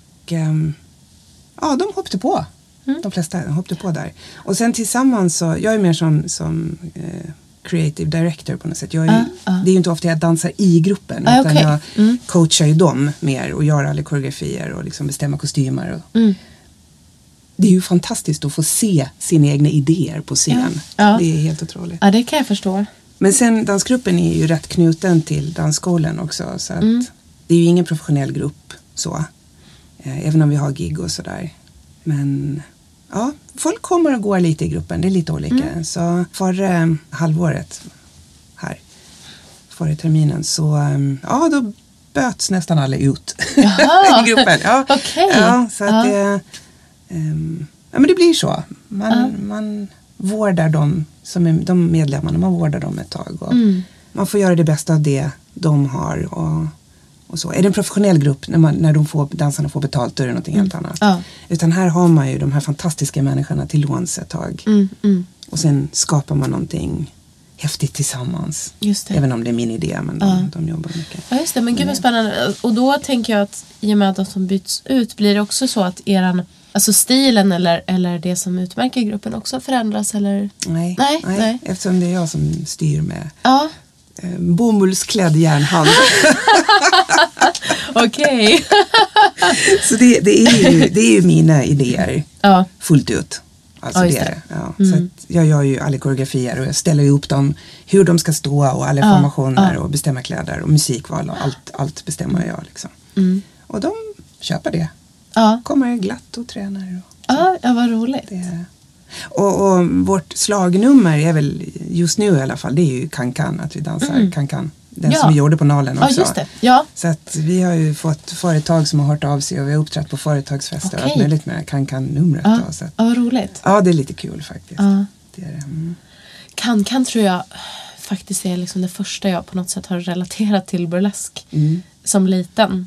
de hoppade på. De flesta hoppade på där. Och sen tillsammans så, jag är mer som creative director på något sätt. Det är ju inte ofta jag dansar i gruppen utan jag coachar ju dem mer och gör alla koreografier och liksom bestämmer kostymer. Det är ju fantastiskt att få se sina egna idéer på scen. Det är helt otroligt. Ja, det kan jag förstå. Men sen dansgruppen är ju rätt knuten till dansskolan också så att det är ju ingen professionell grupp så. Även om vi har gig och sådär. Men folk kommer och går lite i gruppen. Det är lite olika. Så förra halvåret här, förra terminen, så då böts nästan alla ut i gruppen. Så att men det blir så. Man vårdar dem som är de medlemmarna. Man vårdar dem ett tag. Och man får göra det bästa av det de har och så. Är det en professionell grupp när dansarna får betalt då är det någonting helt annat. Utan här har man ju de här fantastiska människorna till låns ett tag. Och sen skapar man någonting häftigt tillsammans. Just det. Även om det är min idé men de jobbar mycket. Ja just det, men gud vad spännande. Och då tänker jag att i och med att de som byts ut blir det också så att alltså stilen eller det som utmärker gruppen också förändras eller? Nej. Eftersom det är jag som styr med bomullsklädd järnhand. Okej. Så det är ju mina idéer fullt ut. Alltså det. Så att jag gör ju alla koreografier och jag ställer upp dem hur de ska stå och alla formationer och bestämma kläder och musikval och allt bestämmer jag liksom. Och de köper det. Kommer glatt och tränar. Ja, vad roligt. Och vårt slagnummer är väl just nu i alla fall, det är ju Kan-Kan, att vi dansar Kan-Kan Den som vi gjorde på Nalen också. Ja, just det. Ja. Så att vi har ju fått företag som har hört av sig och vi har uppträtt på företagsfester och allt möjligt med kan-numret. Ja, vad roligt. Ja, det är lite kul faktiskt. Ja. Det är det. Kan tror jag faktiskt är liksom det första jag på något sätt har relaterat till burlesk som liten.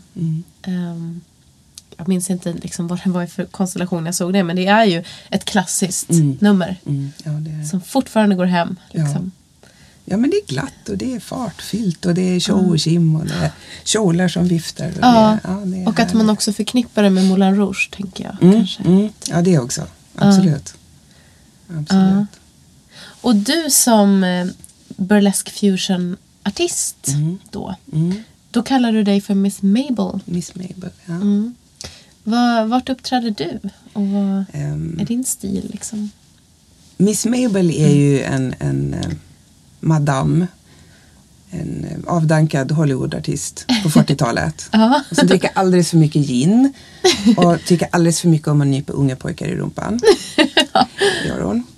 Jag minns inte liksom vad det var för konstellation jag såg det, men det är ju ett klassiskt nummer Ja, det är. som fortfarande går hem. Liksom. Ja, men det är glatt och det är fartfyllt och det är show och kim och det är kjolar som viftar. Och, det är och att man också förknippar det med Moulin Rouge, tänker jag. Kanske. Ja, det också. Absolut. Absolut. Och du som burlesque fusion-artist då kallar du dig för Miss Mabel. Miss Mabel, ja. Vart uppträder du? Och vad är din stil liksom? Miss Mabel är ju en madame, en avdankad Hollywood-artist på 40-talet. Och som dricker alldeles för mycket gin och tycker alldeles för mycket om att nypa unga pojkar i rumpan. Det gör hon.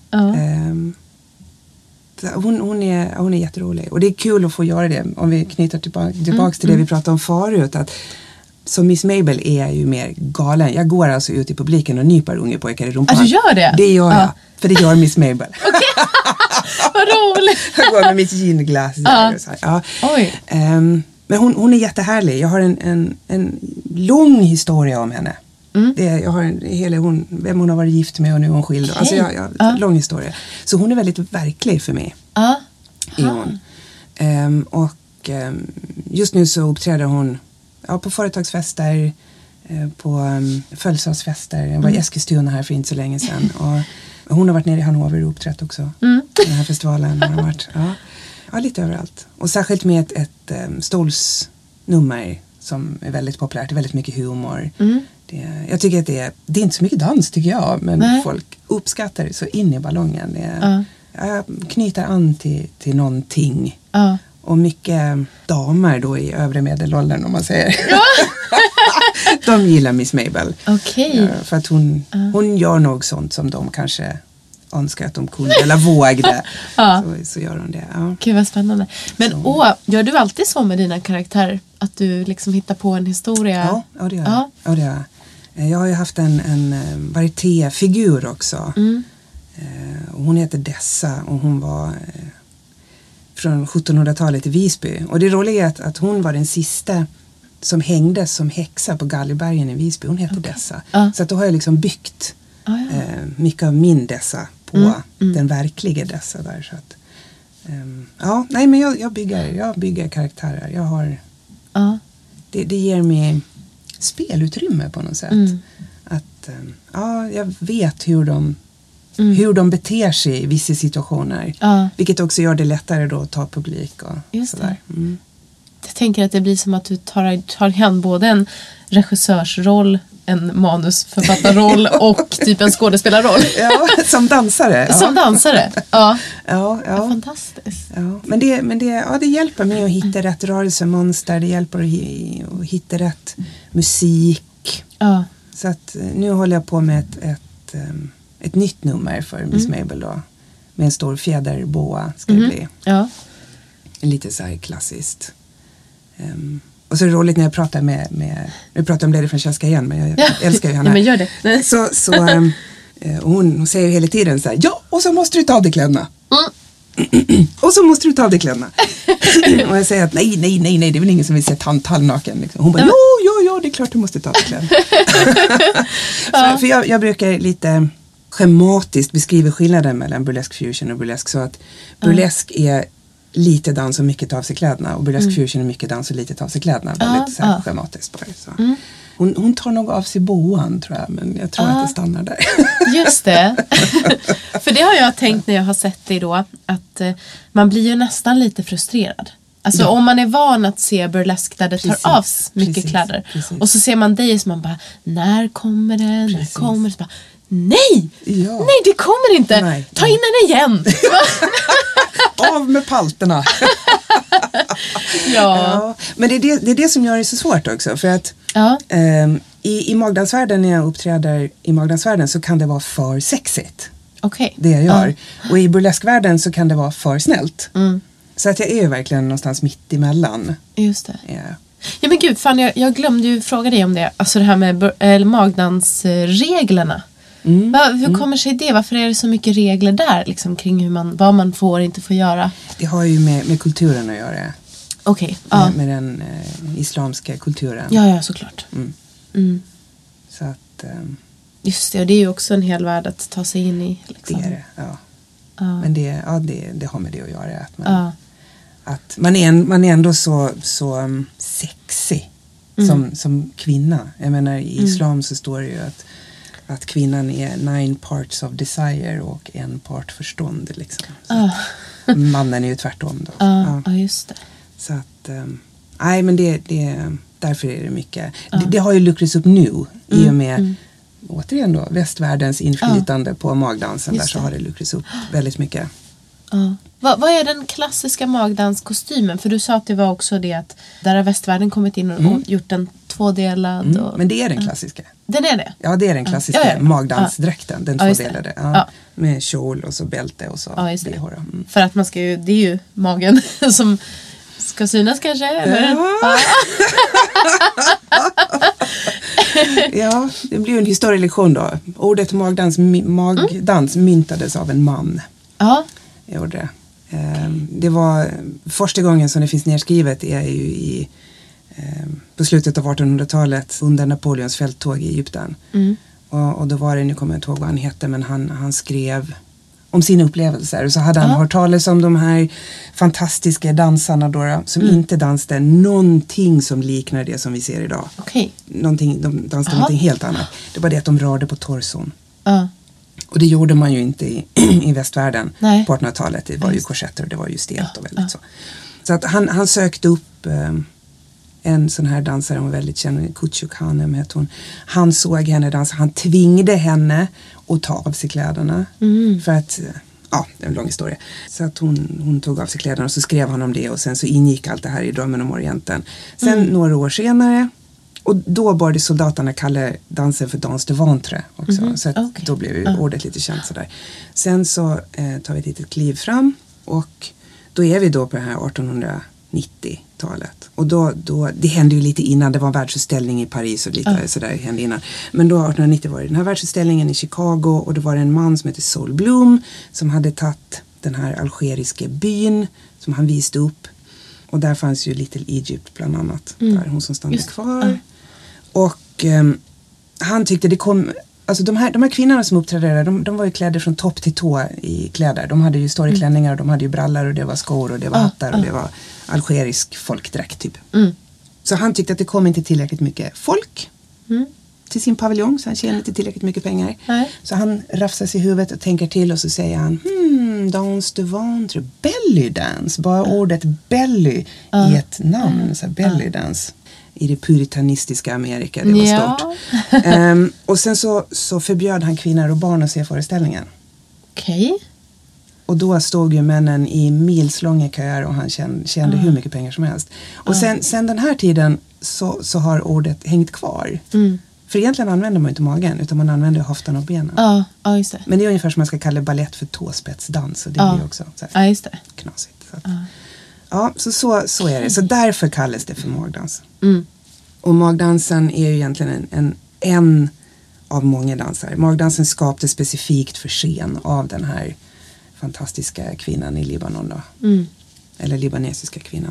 Hon är jätterolig. Och det är kul att få göra det. Om vi knyter tillbaka till det vi pratade om förut. Att som Miss Mabel är jag ju mer galen. Jag går alltså ut i publiken och nypar unga pojkar i rumpan. Du gör det? Det gör jag. För det gör Miss Mabel. Vad roligt. Jag går med mitt ginglas. Oj. Men hon är jättehärlig. Jag har en lång historia om henne. Jag har vem hon har varit gift med och nu är hon skild. Okay. Alltså jag har lång historia. Så hon är väldigt verklig för mig. Är hon. Och just nu så uppträder hon på företagsfester, på födelsedagsfester. Jag var i Eskilstuna här för inte så länge sedan. Och hon har varit nere i Hannover och uppträtt också. Den här festivalen har varit. Ja, lite överallt. Och särskilt med ett stolsnummer som är väldigt populärt. Det är väldigt mycket humor. Jag tycker att det är inte så mycket dans tycker jag. Men folk uppskattar det så in i ballongen. Jag knyter an till någonting. Och mycket damer då i övre medelåldern om man säger. De gillar Miss Mabel. Okay. För att hon gör nog sånt som de kanske önskar att de kunde eller vågade. Så gör hon det. Gud vad spännande. Men gör du alltid så med dina karaktärer? Att du liksom hittar på en historia? Ja, det gör jag. Ja, det gör jag. Jag har ju haft en varietéfigur också. Hon heter Dessa och hon var från 1700-talet i Visby. Och det roliga är att hon var den sista som hängdes som häxa på Gallibergen i Visby. Hon hette Dessa. Så att då har jag liksom byggt mycket av min Dessa på den verkliga Dessa där. Så att, men jag bygger karaktärer. Jag har det ger mig spelutrymme på något sätt. Att jag vet hur de beter sig i vissa situationer. Vilket också gör det lättare då att ta publik och sådär. Jag tänker att det blir som att du tar hand både en regissörsroll, en manusförfattarroll och typ en skådespelarroll. Ja, som dansare. Som dansare, ja. Fantastiskt. Ja. Men det hjälper mig att hitta rätt rörelsemönster. Det hjälper att hitta rätt musik. Så att nu håller jag på med ett nytt nummer för Miss Mabel då. Med en stor fjäderboa ska det bli. Lite så här klassiskt. Och så är det roligt när jag pratar nu pratar jag om Lady Francesca igen, men jag älskar ju henne. Ja, men gör det. Så hon säger ju hela tiden så här, och så måste du ta av dig kläderna. Och så måste du ta av dig kläderna. Och jag säger att nej, det är väl ingen som vill se halvnaken. Liksom. Hon bara, ja, det är klart du måste ta av dig kläderna. För jag brukar lite schematiskt beskriva skillnaden mellan burlesque fusion och burlesque, så att burlesque är lite dans och mycket ta av sig kläderna och burlesque fusion är mycket dans och lite ta av sig kläderna. Väldigt så här schematiskt bara. Så. Hon tar nog av sig boan tror jag, men jag tror att det stannar där. Just det. För det har jag tänkt när jag har sett det då, att man blir ju nästan lite frustrerad. Alltså om man är van att se burlesque där det tar av mycket kläder. Och så ser man dig som man bara, när kommer det? Så bara, nej, det kommer inte. Ta in den igen. Av med palterna. Men det är det som gör det så svårt också. För att i magdansvärlden, när jag uppträder i magdansvärlden, så kan det vara för sexigt. Okay. Det jag gör. Och i burleskvärlden så kan det vara för snällt. Så att jag är ju verkligen någonstans mitt emellan. Just det. Ja. Ja men gud, fan, jag glömde ju fråga dig om det. Alltså det här med magdansreglerna. Hur kommer sig det? Varför är det så mycket regler där? Liksom, kring vad man får och inte får göra? Det har ju med kulturen att göra. Okej. Ja. Med den islamska kulturen. Ja, såklart. Så att... Just det, och det är ju också en hel värld att ta sig in i. Liksom. Det är det, ja. Men det har med det att göra. Att man är ändå så sexy som kvinna. Jag menar, i islam så står det ju att kvinnan är 9 parts of desire och 1 part förstånd. Liksom. Mannen är ju tvärtom då. Ja, just det. Så att, nej men därför är det mycket. Det har ju luckrats upp nu i och med återigen då, västvärldens inflytande på magdansen. Just där så har det luckrats upp väldigt mycket. Vad är den klassiska magdanskostymen? För du sa att det var också det att där har västvärlden kommit in och gjort en tvådelad. Men det är den klassiska. Den är det? Ja, det är den klassiska magdansdräkten. Den tvådelade. Ja. Med kjol och så bälte och så bh. För att man ska ju, det är ju magen som ska synas kanske, eller? Ja, det blir ju en historielektion då. Ordet magdans myntades av en man. Ja. Gjorde det. Det var första gången som det finns nedskrivet är ju på slutet av 1800-talet under Napoleons fälttåg i Egypten. Och då var det, nu kommer jag inte ihåg vad han hette, men han skrev om sina upplevelser. Och så hade han hört talas om de här fantastiska dansarna då, som inte dansade någonting som liknar det som vi ser idag. Okej. De dansade någonting helt annat. Det var det att de rörde på torson. Och det gjorde man ju inte i västvärlden på 1800-talet. Det var ju korsetter och det var ju stelt och väldigt så. Så att han sökte upp en sån här dansare, hon var väldigt känd, Küçük Hanım hette hon. Han såg henne dansa, han tvingade henne att ta av sig kläderna. För att, ja, det är en lång historia. Så att hon tog av sig kläderna och så skrev han om det och sen så ingick allt det här i Drömmen om Orienten. Sen några år senare, och då började soldaterna kalla dansen för dans de ventre också. Så att då blev ju ordet lite känt sådär. Sen så tar vi ett litet kliv fram och då är vi då på det här 1890-talet. Och då det hände ju lite innan, det var en världsutställning i Paris och lite sådär hände innan. Men då 1890 var det den här världsutställningen i Chicago och då var det en man som heter Sol Bloom som hade tagit den här algeriska byn som han visade upp. Och där fanns ju Little Egypt bland annat. Där hon som stannade kvar. Och han tyckte det kom... Alltså de här kvinnorna som uppträdde där, de var ju klädda från topp till tå i kläder. De hade ju stora klänningar och de hade ju brallor och det var skor och det var hattar och det var algerisk folkdräkt typ. Så han tyckte att det kom inte tillräckligt mycket folk till sin paviljong, så han tjänade inte tillräckligt mycket pengar. Så han rafsar sig i huvudet och tänker till och så säger han dans de ventre, belly dance, bara ordet belly i ett namn, så här, belly dance. I det puritanistiska Amerika, det var stort. Och sen så förbjöd han kvinnor och barn att se föreställningen. Okej. Och då stod ju männen i milslånga köer och han tjänade hur mycket pengar som helst. Och sen den här tiden så har ordet hängt kvar. För egentligen använder man inte magen utan man använder höften och benen. Ja, just det. Men det är ungefär som man ska kalla ballett för tåspetsdans och det blir också så här just det. knasigt. Så att, ja, så är det. Så därför kallas det för magdans. Och magdansen är ju egentligen en av många dansare. Magdansen skapades specifikt för scen av den här fantastiska kvinnan i Libanon då. Eller libanesiska kvinnan.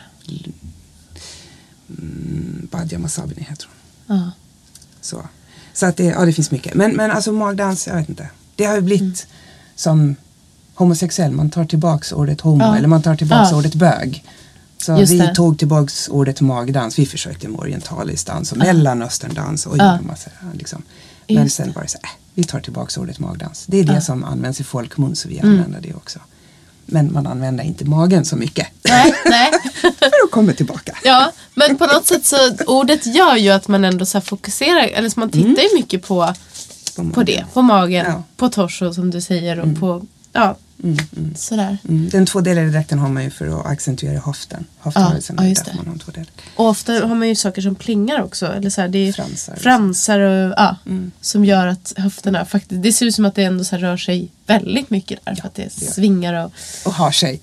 Badia Masabini heter hon. Så att det finns mycket. Men alltså magdans, jag vet inte. Det har ju blivit som homosexuell. Man tar tillbaks ordet homo eller man tar tillbaks ordet bög. Så vi tog tillbaks ordet magdans. Vi försökte med orientalisk dans och mellanösterndans och gjorde massa liksom. Men sen var det så vi tar tillbaks ordet magdans. Det är det som används i folkmun så vi använder det också. Men man använder inte magen så mycket. Nej. För att komma tillbaka. Ja, men på något sätt så ordet gör ju att man ändå så här fokuserar, eller så man tittar ju mycket på det, på magen, på torso som du säger och på sådär. Den tvådelade dräkten har man ju för att accentuera höftrörelsen. Ja, just det. Man har tvådelad. Och ofta har man ju saker som plingar också. Eller så här, det är fransar och som gör att höfterna faktiskt, det ser ut som att det ändå så här rör sig väldigt mycket där. För att det svingar och har sig.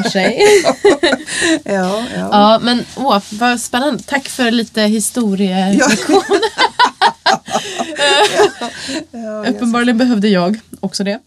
Ja, men vad spännande. Tack för lite historielektion. Uppenbarligen behövde jag också det.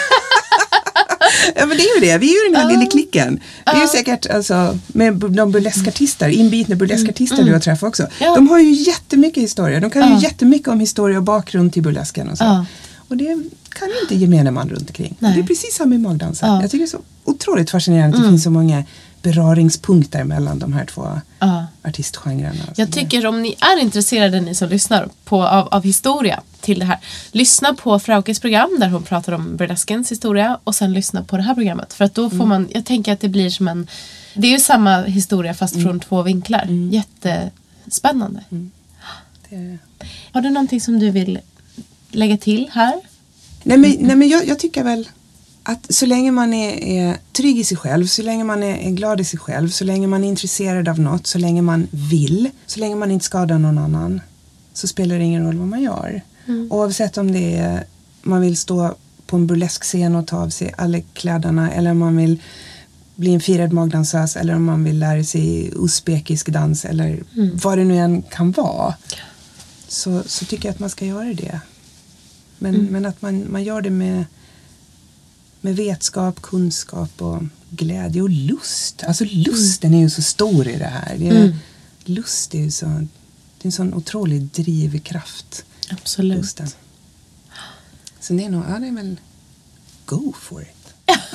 Ja, men det är ju det. Vi är ju den här lilla klicken. Det är ju säkert alltså, med de burleskartister, inbitna burleskartister du har träffat också. Ja. De har ju jättemycket historia. De kan ju jättemycket om historia och bakgrund till burlesken och så. Och det kan ju inte gemene man runt omkring. Det är precis samma i magdansen. Jag tycker det är så otroligt fascinerande att det finns så många beröringspunkter mellan de här två artistgenrerna. Jag tycker om ni är intresserade, ni som lyssnar av historia till det här, lyssna på Fraukes program där hon pratar om burleskens historia och sen lyssna på det här programmet. För att då får man, jag tänker att det blir som det är ju samma historia fast från två vinklar. Jättespännande. Har du någonting som du vill lägga till här? Nej men jag tycker väl att så länge man är trygg i sig själv, så länge man är glad i sig själv, så länge man är intresserad av något, så länge man vill, så länge man inte skadar någon annan, så spelar det ingen roll vad man gör. Oavsett om det är man vill stå på en burleskscen och ta av sig alla kläderna, eller om man vill bli en firad magdansös, eller om man vill lära sig uzbekisk dans, eller vad det nu än kan vara, så tycker jag att man ska göra det. Men att man gör det med vetskap, kunskap och glädje och lust. Alltså lusten är ju så stor i det här. Lust är ju så, det är en sån otrolig drivkraft. Absolut. Lusten. Så det är nog, det är väl go for it.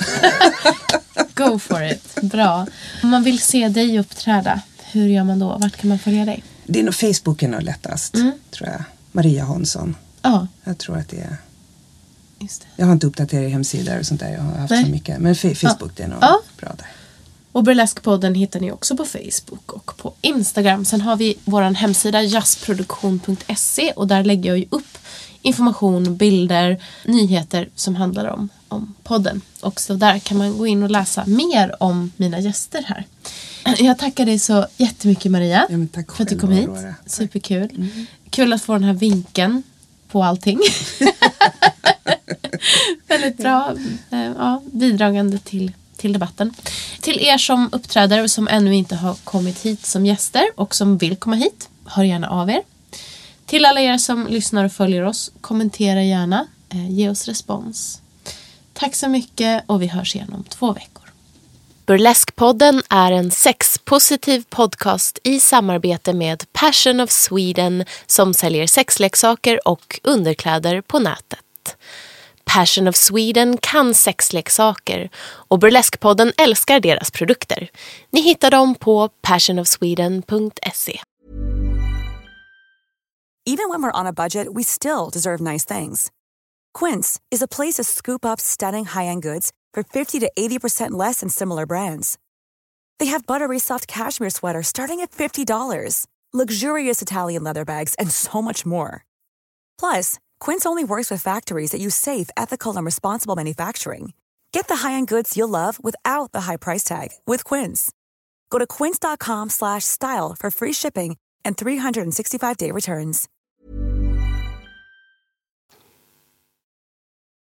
Go for it. Bra. Om man vill se dig uppträda, hur gör man då? Vart kan man följa dig? Det är nog Facebooken och lättast, tror jag. Maria Hansson. Ja. Jag tror att det är. Just det. Jag har inte uppdaterat hemsidor och sånt där. Jag har haft så mycket. Men Facebook det är nog bra där. Och Burleskpodden hittar ni också på Facebook och på Instagram. Sen har vi vår hemsida jazzproduktion.se och där lägger jag ju upp information, bilder, nyheter som handlar om podden. Och så där kan man gå in och läsa mer om mina gäster här. Jag tackar dig så jättemycket, Maria, tack för att du kom hit. Superkul. Kul att få den här vinkeln på allting. Väldigt bra bidragande till debatten. Till er som uppträder och som ännu inte har kommit hit som gäster och som vill komma hit, hör gärna av er. Till alla er som lyssnar och följer oss, kommentera gärna, ge oss respons. Tack så mycket och vi hörs igen om 2 veckor. Burleskpodden är en sexpositiv podcast i samarbete med Passion of Sweden som säljer sexleksaker och underkläder på nätet. Passion of Sweden kan sexleksaker och Burleskpodden älskar deras produkter. Ni hittar dem på passionofsweden.se. Even when we're on a budget, we still deserve nice things. Quince is a place to scoop up stunning high-end goods for 50 to 80% less than similar brands. They have buttery soft cashmere sweaters starting at $50, luxurious Italian leather bags, and so much more. Plus, Quince only works with factories that use safe, ethical, and responsible manufacturing. Get the high-end goods you'll love without the high price tag with Quince. Go to quince.com/style for free shipping and 365-day returns.